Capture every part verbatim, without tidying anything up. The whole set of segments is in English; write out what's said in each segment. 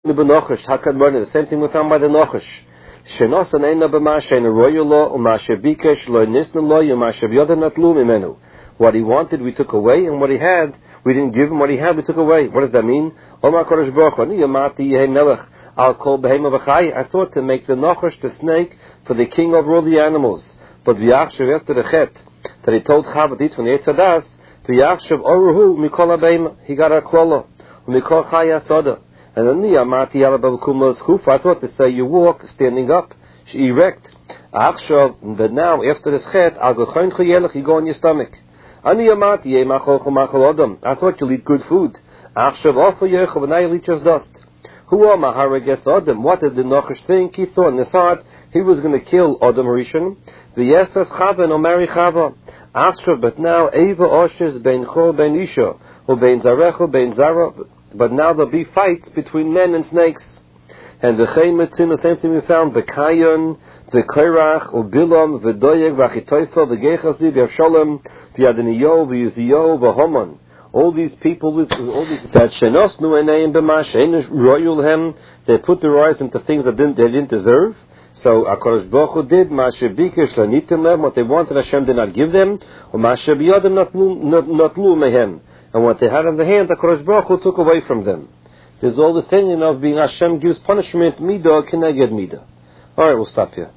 The same thing we found by the Nochash. Shenosan eina b'mashe neroyu lo u'mashe bikesh lo nisna lo u'mashe b'yodah natlu mimenu. What he wanted, we took away, and what he had, we didn't give him. What he had, we took away. What does that mean? Omar Kodesh Baruch Hu, ani yamati yehei melech al kol behema v'chai. I thought to make the Nochash, the snake, for the king over all the animals. But v'yachshav after the chet, that he told Chava to eat from the Eitz Hadas, v'yachshav oruhu mikol ha-behema. He got a klolo, u'mikol chai asoda. And then the Amati Yalabakumla's Hufa, I thought to say you walk standing up, erect. Achshav, but now after this chet, Al Gochain Chayelech, you go on your stomach. Ani Amati Yemachol Chumachol Adam. I thought you'll eat good food. Achshav Ofa Yechav, but now you'll eat just dust. Huwa Maharages Adam. What did the Nochash think? He thought in his heart he was going to kill Adam Rishon. V'yesas Chava and Omari Chava. Achshav, but now Eva Oshes Ben Chol Ben Isha, or Ben Zarecho Ben Zara. But now there'll be fights between men and snakes. And the Chaymetzin, the same thing we found, the Kayon, the Kairach, the Bilam, the Doyeg, the Achitoifa, the Gechazli, the Avshalom, the Adoniyo, the Uziyo, the Haman. All these people, all these, that Shenosnu Enayim B'mash, Einish Royulhem, they put their eyes into things that didn't, they didn't deserve. So HaKadosh Baruch Hu did, Mashe Bikesh Lanitim Lem, what they wanted Hashem did not give them, or Mashe B'yodem Natlu Mehem. And what they had in the hand, the HaKadosh Baruch Hu took away from them. There's all the saying of being Hashem gives punishment, midah keneged midah. All right, we'll stop here.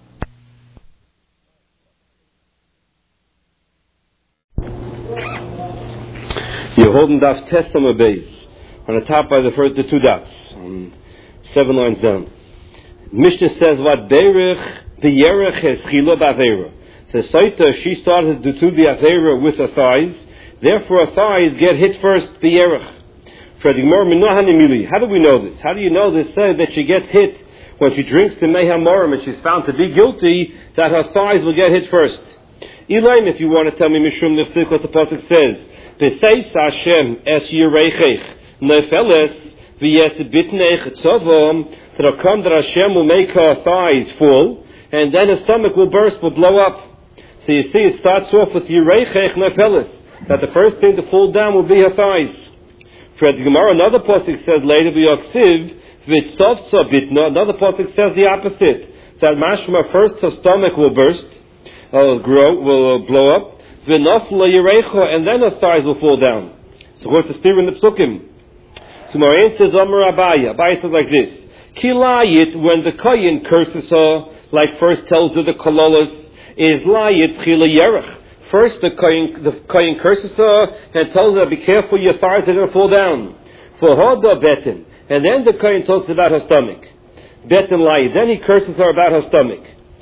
You're holding Daf Tes Amud Beis on the top by the first the two dots, um, seven lines down. Mishnah says what Beirich B'Yerech is Chilo B'Aveira. So Saita, she started to do the Aveira with her thighs. Therefore, her thighs get hit first, b'yerech. How do we know this? How do you know this? Said that she gets hit when she drinks the mei hamorim and she's found to be guilty, that her thighs will get hit first. Elaim, if you want to tell me, Mishum Nefsik, what the pasuk says, B'seis Hashem es yireichech nefeles v'yes bitneich tzovom, that'll come that Hashem will make her thighs full, and then her stomach will burst, will blow up. So you see, it starts off with yireichech nefeles, that the first thing to fall down will be her thighs. For the Gemara, another pasuk says later, v'yoksiv v'tzovtza bitna. Another pasuk says the opposite. That mashma first her stomach will burst, will grow, will blow up, v'nafla yirecha, and then her thighs will fall down. So what's the steer in the psukim? So Marian says, Amar Abaya. Abaya says like this: Kilayit, when the kohen curses her, like first tells her the kololos, is layit chila yerech. First, the kohen, the kohen curses her and tells her, "Be careful, your thighs are going to fall down." For hoda betin, and then the kohen talks about her stomach. Betin lai. Then he curses her about her stomach.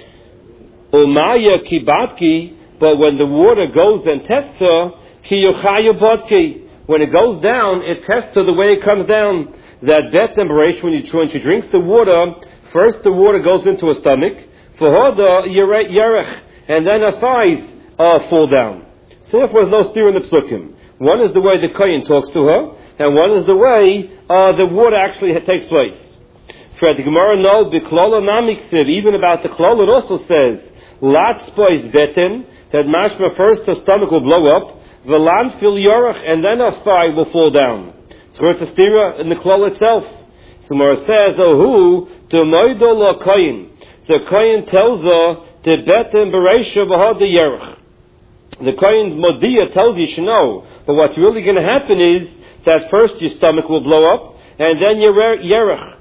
Umaya kibatki, but when the water goes and tests her, ki yochaya batki. When it goes down, it tests her the way it comes down. That betin bereish, when you when she drinks the water, first the water goes into her stomach. For hoda yerech, and then her thighs Uh, fall down. So therefore there's no steer in the psukim. One is the way the kohen talks to her, and one is the way uh, the water actually ha- takes place. For the Gemara, no, the klola namiksiv, even about the klola, it also says, latzpois beten, that mashma first her stomach will blow up, v'lan fil yorach, and then her thigh will fall down. So it's a steer in the klola itself. So Gemara says, ohu, to moido lo kohen. The kohen tells her, the beten bereisha v'hod the yerach. The Kohen's Modiya tells you, you should know. But what's really going to happen is that first your stomach will blow up, and then your yerech.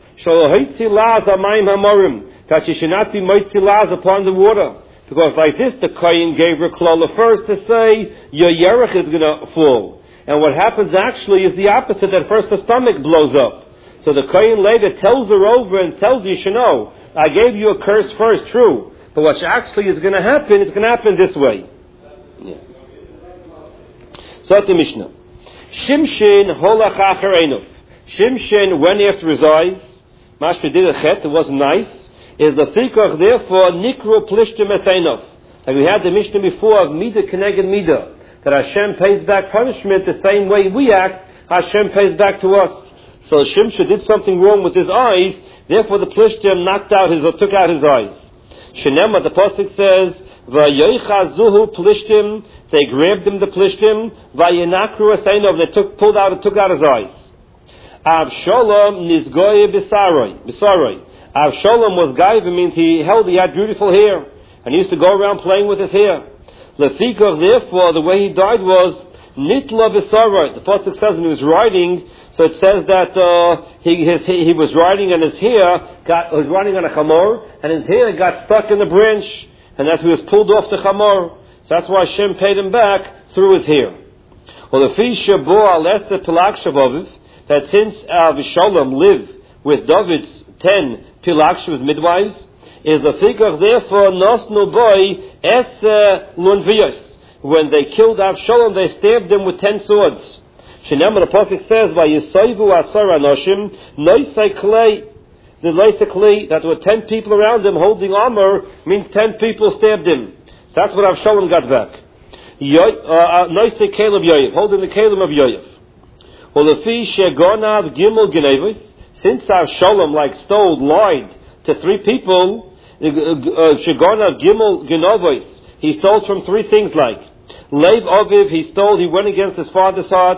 That you should not be moitzilaz upon the water. Because like this, the Kohen gave her klola first to say, your yerech is going to fall. And what happens actually is the opposite, that first the stomach blows up. So the Kohen later tells her over and tells you, you should know, I gave you a curse first, true. But what actually is going to happen, it's going to happen this way. Yeah. So at the Mishnah, Shimshin holach acher einov. Shimshin went after his eyes. Mashma did a chet. It wasn't nice. Is the fikach therefore nikru plishtim eteinov. Like we had the Mishnah before of midah keneged midah, that Hashem pays back punishment the same way we act. Hashem pays back to us. So Shimshin did something wrong with his eyes. Therefore the plishtim knocked out his or took out his eyes. Shenema, the pasuk says, "Vayochazuhu plishtim." They grabbed him, the plishtim. Vayinakru aseinov. They took, pulled out, and took out his eyes. Avshalom nizgoye b'saroi. B'saroi. Avshalom was gaiva, means he held, he had beautiful hair, and he used to go around playing with his hair. Lefikach, therefore, the way he died was nitla b'saroi. The pasuk says when he was riding, so it says that uh, he his, he, he was riding and his hair got was riding on a chamor, and his hair got stuck in the branch, and as he was pulled off the chamor. So that's why Hashem paid him back through his hair. Well, the fisha bo alesta pilak shavaviv, that since Avshalom lived with David's ten Pilakshiv's midwives, is the fikach, therefore, nosnu boy es lunvios. When they killed Avshalom, they stabbed him with ten swords. Shenema, the pasuk says, "Vayisoivu asar anoshim noisei klei." The noisei klei, that there were ten people around him holding armor, means ten people stabbed him. So that's what Avshalom got back. Noisei kelim Yoav, holding the kelim of Yoav. Well, the fi shegonav gimel genevis. Since Avshalom, like stole, lied to three people, Shegona Gimel Genovos, he stole from three things like Leiv Aviv, he stole, he went against his father's heart.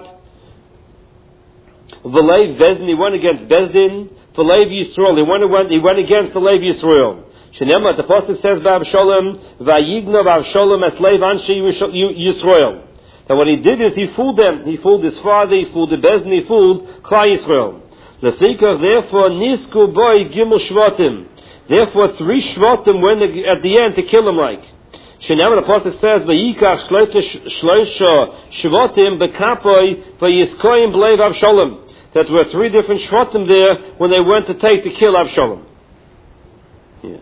V'leiv Bezdin, he went against Bezdin. V'leiv Yisrael, he went, he went against the Leiv Yisrael. Shenema, the pasuk says by Avshalom, Vayignav Avshalom as Leiv Anshi Yisrael. That what he did is he fooled them. He fooled his father, he fooled the Bezdin, he fooled Klai Yisrael. Lefikach, therefore, nisku boy gimel shvatim. Therefore, three shvatim went at the end to kill him. Like Shenema, the pasuk says, "Vayikach shloisha shvatim bekapoi vayiskoyim bleiv Avshalom." That there were three different shvatim there when they went to take to kill Avshalom. Yeah.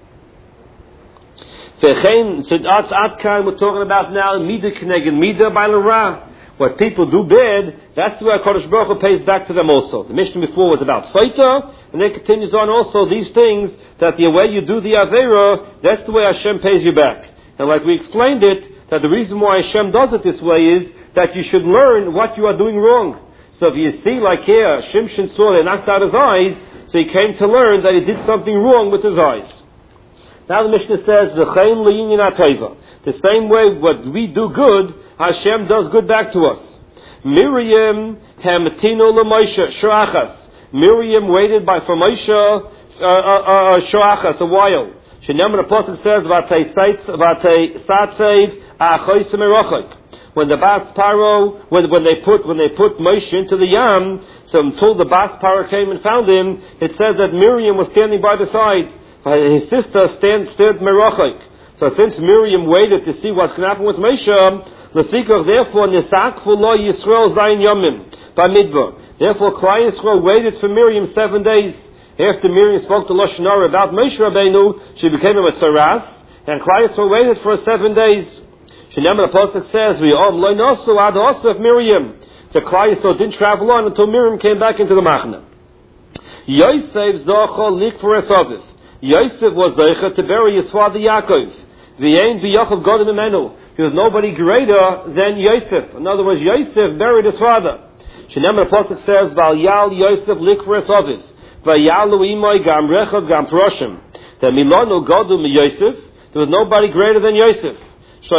Vechein, so at at we're talking about now midah kneged midah by l'ra. What people do bad, that's the way HaKadosh Baruch Hu pays back to them also. The Mishnah before was about Saita, and then it continues on also these things, that the way you do the Aveira, that's the way Hashem pays you back. And like we explained it, that the reason why Hashem does it this way is that you should learn what you are doing wrong. So if you see, like here, Shimshon saw they knocked out his eyes, so he came to learn that he did something wrong with his eyes. Now the Mishnah says, V'chein le'inyan ha'tova. The same way what we do good, Hashem does good back to us. Miriam hamtino l'Moshe shorachas. Miriam waited by for Moshe uh, uh, uh, shorachas a while. Shenema, the pasuk says, "Vatei vatei satzev achois merochik." When the Bas Paro, when when they put when they put Moshe into the Yam, so until the Bas Paro came and found him, it says that Miriam was standing by the side. His sister stand, stood merochik. So since Miriam waited to see what's going to happen with Moshe, Lefikach, therefore, Nisakfu lo Yisrael zayin yomim by Midbar. Therefore, Klai Yisrael waited for Miriam seven days. After Miriam spoke to Lashon Hara about Moshe Rabbeinu, she became a Tzaras, and Klai Yisrael waited for seven days. Shenema, the pasuk says, "V'yom lo nosu ad osef Miriam." The Klai Yisrael didn't travel on until Miriam came back into the Machna. Yosef zocho likfor esaviv. Yosef was zeicha to bury his father Yaakov. V'yein v'yachav godem imenu. There was nobody greater than Yosef. In other words, Yosef buried his father. Shenema, the pasuk says, "Val yal Yosef likfor esaviv. Vayalu imoy gam rechav gam proshim." That milano godem Yosef. There was nobody greater than Yosef. So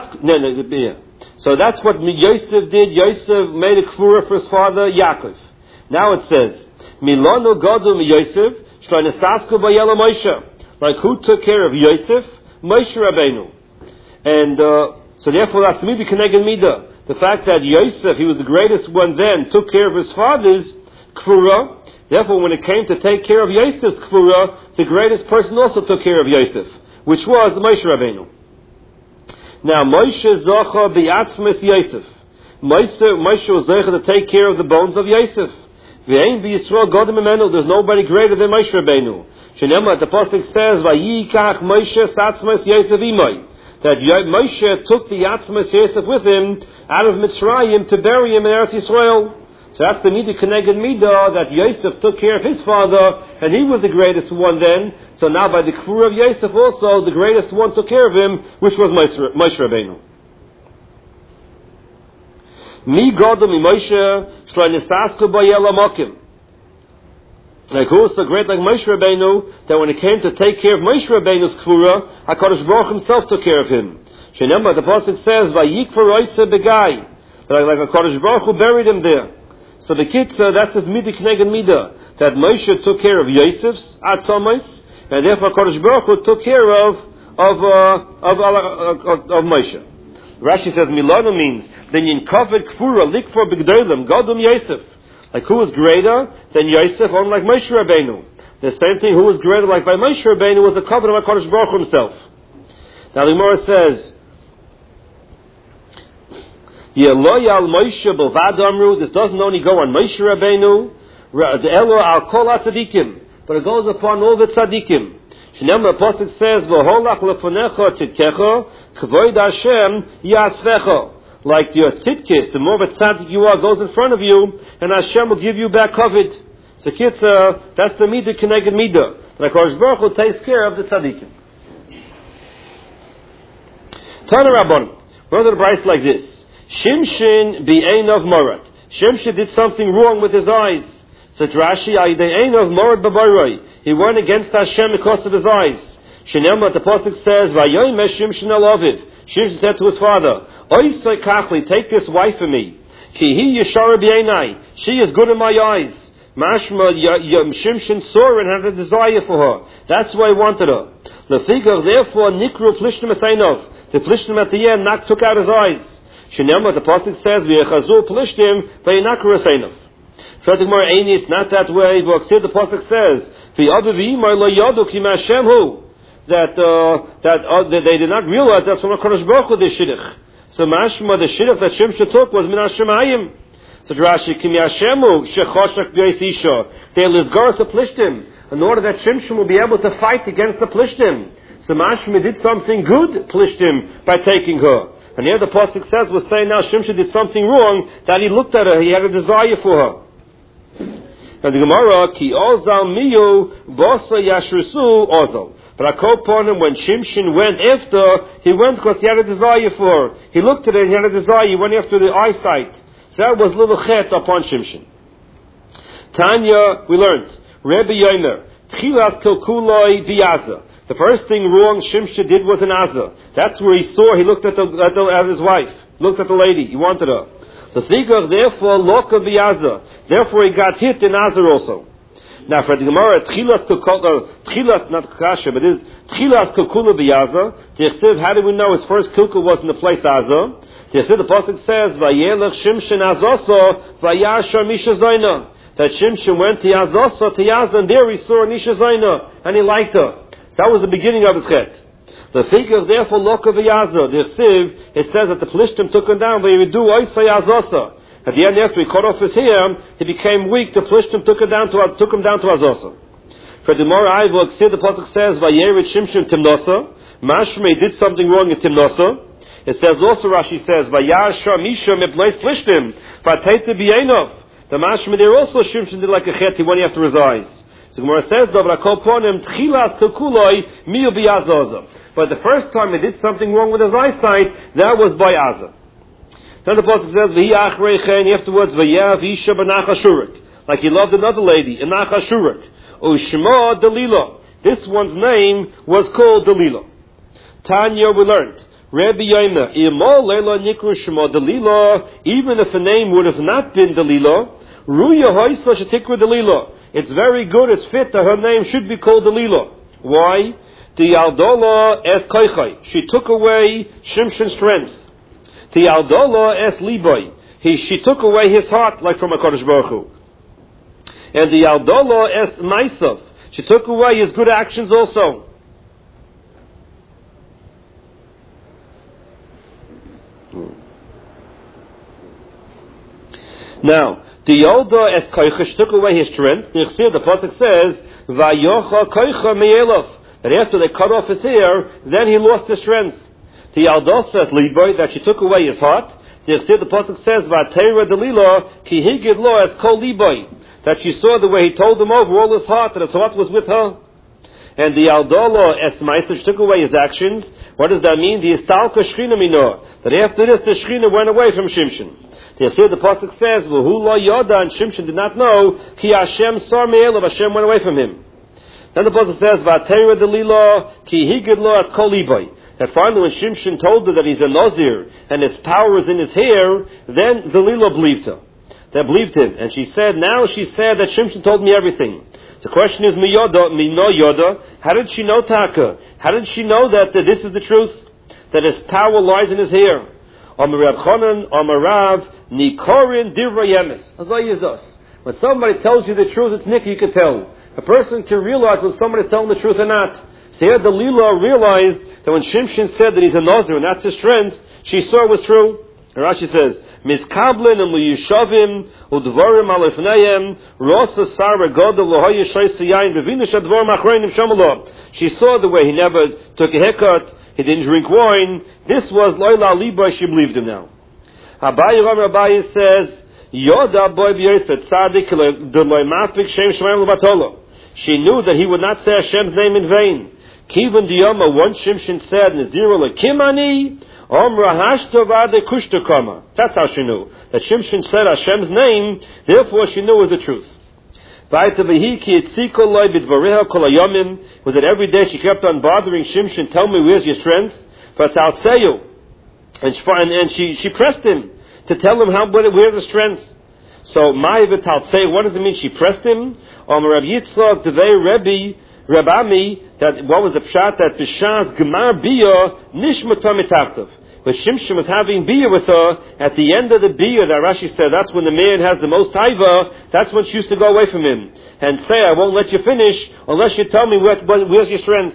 that's what Yosef did. Yosef made a kfura for his father Yaakov. Now it says, Milano Godum Yosef, Shloinesasku Bayela Moshe. Like who took care of Yosef? Moshe Rabbeinu. And uh, so therefore that's Midi Keneged Mida. The fact that Yosef, he was the greatest one then, took care of his father's kfura. Therefore when it came to take care of Yosef's kfura, the greatest person also took care of Yosef, which was Moshe Rabbeinu. Now, Moshe Zocha B'yatzmes Yosef. Moshe, Moshe was Zocha to take care of the bones of Yosef. V'ein B'Yisrael Godem Imenu. There's nobody greater than Moshe Rabbeinu. Shenema, the pasuk says, Vayikach Moshe Satzmes Yosef Imoi. That Moshe took the Yatzmes Yosef with him out of Mitzrayim to bury him in Eretz Yisrael. So that's the Midah Keneged Midah, that Yosef took care of his father, and he was the greatest one then. So now by the Kfur of Yosef also, the greatest one took care of him, which was Moshe Rabbeinu. Mi Godom mi Moshe, Shloinesasku Bayel Amokim. Like who was so great like Moshe Rabbeinu, that when it came to take care of Moshe Rabbeinu's Kfura, HaKadosh Baruch himself took care of him. Shenemba, the pasuk says, Vayikvar Oise Begai. Like, like HaKadosh Baruch Hu buried him there. So the Kitzah, that's his Midah Kneged Midah, that Moshe took care of Yosef's Atzomos, and therefore Kodesh Baruch Hu took care of of uh, of, uh, of, of Moshe. Rashi says Milano means then in Kavod Kfura Likfor B'Gdolim Godum Yosef. Like who was greater than Yosef, only like Moshe Rabbeinu. The same thing, who was greater like by Moshe Rabbeinu was the covenant of HaKadosh Baruch Hu himself. Now the Gemara says, Yeloyal Moshe B'Vad Amru, this doesn't only go on Moshe Rabbeinu, the Elo Al Kol HaTzadikim, but it goes upon all the tzadikim. Shnei the Apostle says, V'holach lefonecha tzidkecha, k'void Hashem yasvecha. Like your tzidkis, the more of a tzaddik you are, goes in front of you, and Hashem will give you back covet. So Kitzah, that's the Midah Kneged Midah. That HaKadosh Baruch Hu takes care of the tzaddikim. Tana Rabban, one of the Bryce like this. Shimshin bi'einav morat. Shimshin did something wrong with his eyes. So Rashi, A'ide'einav morat b'bayroi. He went against Hashem because of his eyes. Shenema, the Pasuk says, Vayoyim Shimshin al Aviv. Shimshin said to his father, Oisai kachli, take this wife for me. Ki hi yeshara b'einai. She is good in my eyes. Mashma Shimshin saw her and had a desire for her. That's why he wanted her. Lefigar, therefore, Nikru Plishtim Esainov. The Plishtim at the end knocked, took out his eyes. Shenema, the Pasuk says, V'yechazu Plishtim v'yinakru Esainov. Further Gemara, Eini, it's not that way. V'oksir, the Pasuk says, V'yadu v'yimar lo yadu ki ma'ashem hu. That, uh, that, uh, that they did not realize that's from HaKadosh Baruch Hu, the shidduch. So mashma, the shidduch that Shimshin took was min Hashemayim. So Rashi, Kim Yashemu, shechoshak b'yis isha. They lizgaras the Plishtim, in order that Shimshin will be able to fight against the Plishtim. So mashma did something good, Plishtim, by taking her. And here the Pasuk says, was saying now Shimshin did something wrong, that he looked at her, he had a desire for her. And the Gemara, Ki ozal miyu, bosa yashrusu ozal. But I call upon him when Shimshin went after, he went because he had a desire for her. He looked at her and he had a desire, he went after the eyesight. So that was little chet upon Shimshin. Tanya, we learned, Rebbe Yomer, Tchilas Kilkuloi Biyaza. The first thing wrong Shimshin did was in Azah. That's where he saw, he looked at, the, at, the, at his wife, looked at the lady, he wanted her. The figure, therefore, Loka Biyaza. Therefore he got hit in Azah also. Now for the Gemara, Tchilas Kilkula, Tchilas, not Kasha, but it is Tchilas Kilkula Biyaza. The Yechsiv, how do we know his first Kilkul was in the place Azah? The Yechsiv, the Pasuk says, Vayelech Shimshin Azoso, Vayashar Misha Zaina. That Shimshin went to Azoso, to Yazah, and there he saw Misha Zaina, and he liked her. So that was the beginning of his chet. The figure, therefore, Loka V'Yazah. The Yechsiv, it says that the Plishtim took him down, Vayidu Oisay Azosa. At the end, after he cut off his hair, he became weak. The Plishtim took him down to took him down to Azosa. For the Mora Ivok, the Pasuk says, Vayerit Shimshon Timnosa. Mashmei did something wrong in Timnosa. It says also, Rashi says, Vayashar Misha Mipleis Plishtim. Vatayte B'Yenov. The Mashmei there also Shimshon did like a chet. He went after his eyes. So Gemara says, Dabrakol Ponim Tchilas Kilkuloi Miu B'Yazoza. But the first time he did something wrong with his eyesight, that was by Azah. Then the Pasuk says, V'hi achreichen, afterwards, V'yav Isha b'nach Ashurik. Like he loved another lady, in Nach Ashurik. Ushma Dalila. This one's name was called Dalila. Tanya, we learned, Rabbi Yomer, Imo Leila Nikru Shema Dalila, even if the name would have not been Dalila, Ruya Hoysa Shetikru Dalila. It's very good, it's fit that her name should be called Dalila. Why? The Aldola es Koichai. She took away Shimshin's strength. The Aldola es Liboy. He, she took away his heart, like from HaKadosh Baruch Hu. And the Aldola es Maisav. She took away his good actions also. Now, the Yolda es Koicha, she took away his strength. The Yechsir, the Pasuk says, Vayocha Koicha Me'elov. That after they cut off his hair, then he lost his strength. The Aldos says Liboy, that she took away his heart. The Yechsir, the Pasuk says, Vatera Delila, Ki Higid Lo es Kol Liboy. That she saw the way he told him over all his heart, that his heart was with her. And the Aldolo es Maisa, she took away his actions. What does that mean? The Istalka Shechina Minor. That after this, the Shechina went away from Shimshin. The Yechsir, the Pasuk says, V'hu Lo Yoda, and Shimshin did not know, Ki Hashem Sar Me'elav, Hashem went away from him. Then the Pasuk says, Vatera Delila, Ki Higid Lo es Kol Liboy. That finally when Shimshin told her that he's a Nazir, and his power is in his hair, then Delila believed her. that believed him. And she said, now she said that Shimshon told me everything. So the question is, mi yoda, mi no yoda, how did she know Taka? How did she know that, that this is the truth? That his power lies in his hair. Amar Reb Chonan, Amar Rav, Nikorin Divra Yemes. When somebody tells you the truth, it's Nick, you can tell. A person can realize when somebody's telling the truth or not. So here the Lila realized that when Shimshon said that he's a Nazir and that's his strength, she saw it was true. And Rashi says, Miskablin and Luyishavim, Udvarim Alefneim, Rosa Sarah Godel Lohoye Shaisayain, Bevinish Advarim Achreinim Shamala. She saw the way he never took a haircut, he didn't drink wine. This was Loila Liba, she believed him now. Abaye Ram Abaye says, Yoda boy b'yosef tzadik deloy mafik shem shemaim levatolo. She knew that he would not say Hashem's name in vain. Kivan diyama, once Shimshon said, Neziro lekimani, omra hashto vade kushto kama. That's how she knew. That Shimshon said Hashem's name, therefore she knew it was the truth. Vayta v'hi ki etziko loy b'dvareha kol hayomim, was that every day she kept on bothering Shimshon, tell me where's your strength? V'atzaltzeyu. And she, and she, she pressed him to tell him how where's the strength. So Ma'avital, what does it mean? She pressed him. Om Reb Yitzchak Devei Rebbe Rabami, that what was the pshat that Bishas Gemar Biyah Nishmata Mitachtav. When Shimshon was having Biyah with her, at the end of the Biyah, that Rashi said that's when the man has the most taiva. That's when she used to go away from him and say, I won't let you finish unless you tell me where, where's your strength.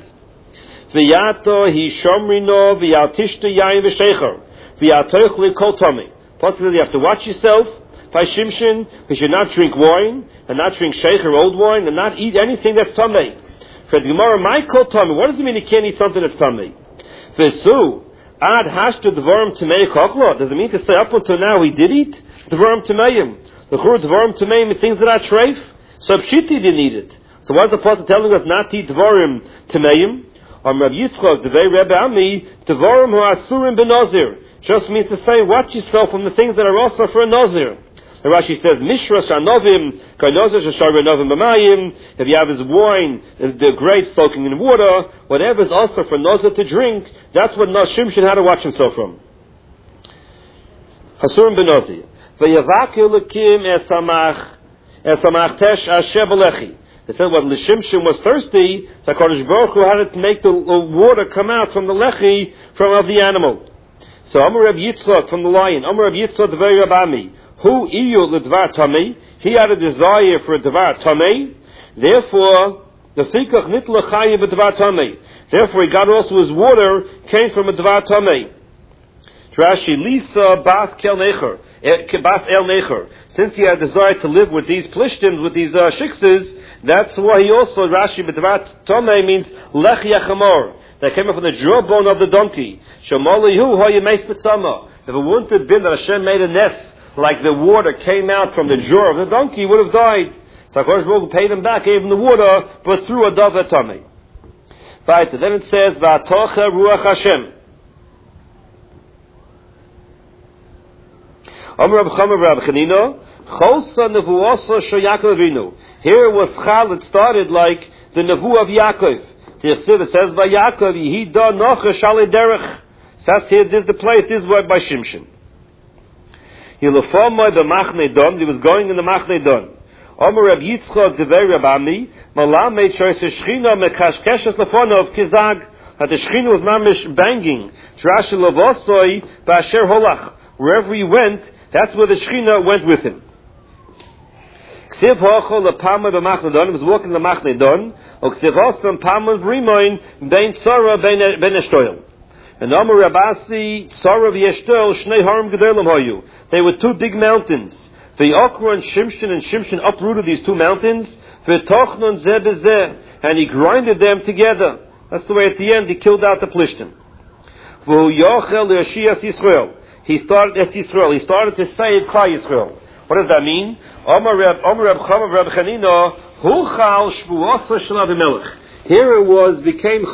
V'yato hi shomrino v'yatishta yayin v'shecher v'yatoich kol tomi. Plus, you have to watch yourself by Shimshon, because you should not drink wine, and not drink sheikh or old wine, and not eat anything that's tamei. For the Gemara, my kol tamei. What does it mean you can't eat something that's tamei? Vesu ad hashtu dvarim tamei kochla. Does it mean to say up until now he did eat dvarim tameim? The chur dvarim tameim are things that are treif. So Pshiti didn't eat it. So why is the apostle telling us not to eat dvarim tameim? Or Rav Yitzchak devei Rebbe Ami dvarim hu asurim benazir. Just means to say, watch yourself from the things that are also for a nazir. And Rashi says, Mishras Anovim, Kainozah Shashar Novim B'mayim, if you have his wine, the grapes soaking in water, whatever is also for Nazir to drink, that's what Shimshon had to watch himself from. Hasurim B'nazir. V'yavakil Lekim Esamach, Esamach Tesh Asher B'lechi. They said, when well, Shimshon was thirsty, so HaKadosh Baruch Hu had to make the water come out from the lechi, from of the animal. So Amar Reb Yitzchak from the lion, Amar Reb Yitzchak the very Rabami, who iyu l'dvar tamei, he had a desire for a dvar tamei, therefore the fikach nitla chayiv b'dvar tamei. Therefore he got also his water came from a dvar tamei. Rashi Lisa bas kel necher, bas el necher. Since he had a desire to live with these plishtims, with these uh, shiksas, that's why he also Rashi b'dvar tamei means lech yachamor. That came up from the jawbone of the donkey. Shomolihu hoyemes b'tzama. If it wouldn't have been that Hashem made a nest, like the water came out from the jaw of the donkey, he would have died. So HaKadosh Baruch Hu paid him back, gave him the water, but through a davar tamei. Right, then it says, V'atocha ruach Hashem. Amar Rab Chama Rab Chanina, Chosa nevuasa shel Yaakov Avinu. Here was Chal, it started like the nevu of Yaakov. The Yisrael says, V'Yaakov yihi da nocha shalei derech. That's here, this is the place, this is word by Shimshon. He was going in the Machne Don. Omer Reb Yitzchak devei Rabami, Malamed shoyse Shechina mekashkeshes lefonov kizag. That the Shechina was mamish banging. Trashi lavosoi ba'asher holach. Wherever he went, that's where the Shechina went with him. Ksiv hocho lepama b'Machne Don. He was walking in the Machne Don. O ksiv hosam pama v'rimoin bein tzara bein eshtoyel. And Amar Rabasi, Tzara v'Yeshtel, Shnei Harim Gedolim Hayu. They were two big mountains. V'Yokra and Shimshon, and Shimshon uprooted these two mountains. V'Tochnon Zeh B'Zeh, and he grinded them together. That's the way at the end he killed out the Plishtim. V'Yochel L'Yashias Yisrael. He started as Yisrael. He started to save Klal Yisrael. What does that mean? Amar Reb Chama Reb Chanina, Hu Chal Shvuasa Shel Avimelech. Here it was became